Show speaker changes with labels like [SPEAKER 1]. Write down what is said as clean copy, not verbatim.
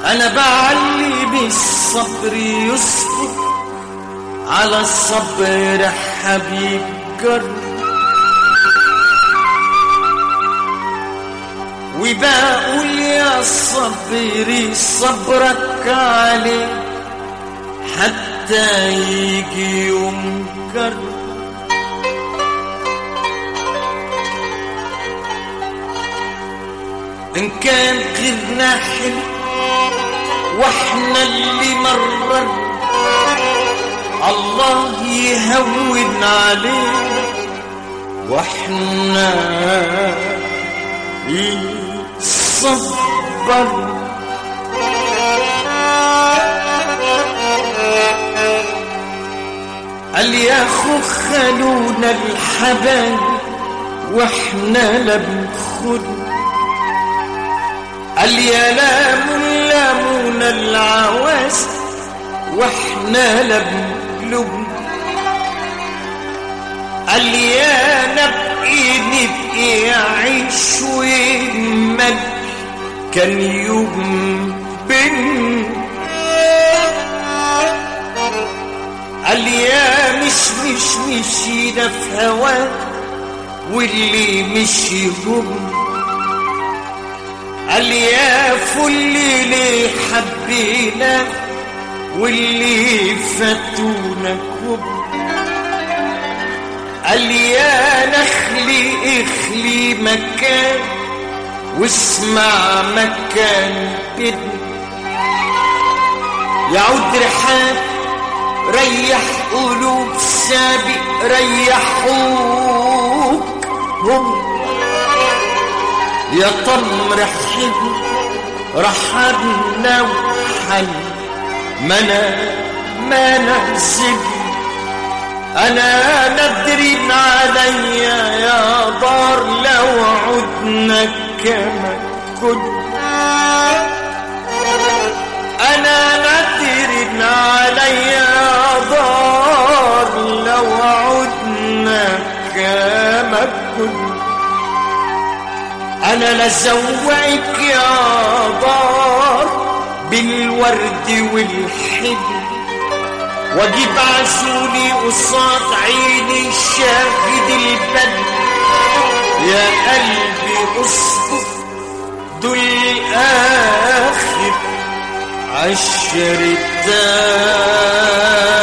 [SPEAKER 1] أنا بعلم الصبر يصبر على الصبر حبيب جرب، وبقول يا صبري صبرك عليه حتى يجي يوم جرب. إن كان غيرنا حلو واحنا اللي مرر الله يهون علينا واحنا يصبر. قال يا خو خلونا الحبايب واحنا لا بنخد، قال يا لامون العواز واحنا لا بنلوم، قال يا نبقي عيش ويمل كان يوم بن، قال يا مشينا في هواك واللي مشي هم، قال يا فل ليه حبينا واللي فاتونا كب، قال يا نخلي اخلي مكان واسمع مكان بدن، يعود رحاب ريح قلوب سابق ريحوك هم، يا طمر حلو رحبنا وحل ما ننزل، انا ندري عليا يا دار لو عدنا كما كنا، انا ندري عليا يا دار لو عدنا كما كنا، انا لزوقك يا دار بالورد والحب واجيب عسولي قصاد عيني شاهد البدر، يا قلبي اصبر دول اخر عشرة